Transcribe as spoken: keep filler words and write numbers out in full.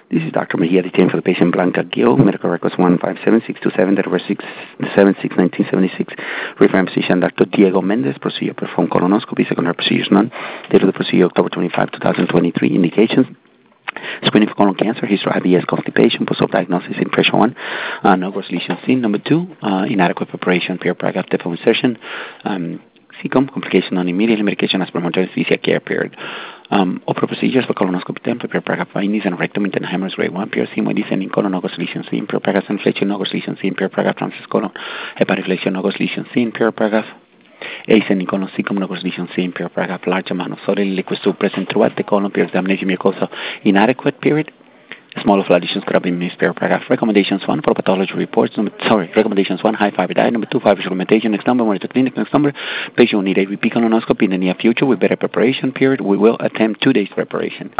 This is Doctor Mejia, detained for the patient Blanca Gil, medical records one five seven six two seven, date of birth six seven six nineteen seventy-six. Referring physician Doctor Diego Mendez, procedure performed colonoscopy, secondary procedures none. Date of the procedure October twenty-fifth, twenty twenty-three. Indications: screening for colon cancer, history of I B S, constipation, post-op diagnosis in pressure one, uh, no gross lesion seen. Number two, uh, inadequate preparation, pure paragraph depth of insertion, um, C C O M, complication non immediately, medication as per anesthesia care period. Um, opera procedures for colonoscopy temp, pure paragraph findings, and rectum internal hemorrhage grade one, pure sigmoid descending colon, no gross lesion seen, pure paragraph inflection, no gross lesion seen, pure paragraph transverse colon, heparinflection, no gross lesion seen, pure paragraph ascending colon, C C O M, no gross lesion seen, pure paragraph large amount of solid liquid soup present throughout the colon, pure examination mucosa inadequate period. Small of additions could have been missed. Paragraph. Recommendations one for pathology reports. Number, sorry, recommendations one, high fiber diet. Number two, fiber supplementation. Next number, monitor clinic. Next number, patient will need a repeat colonoscopy in the near future with better preparation period. We will attempt two days preparation.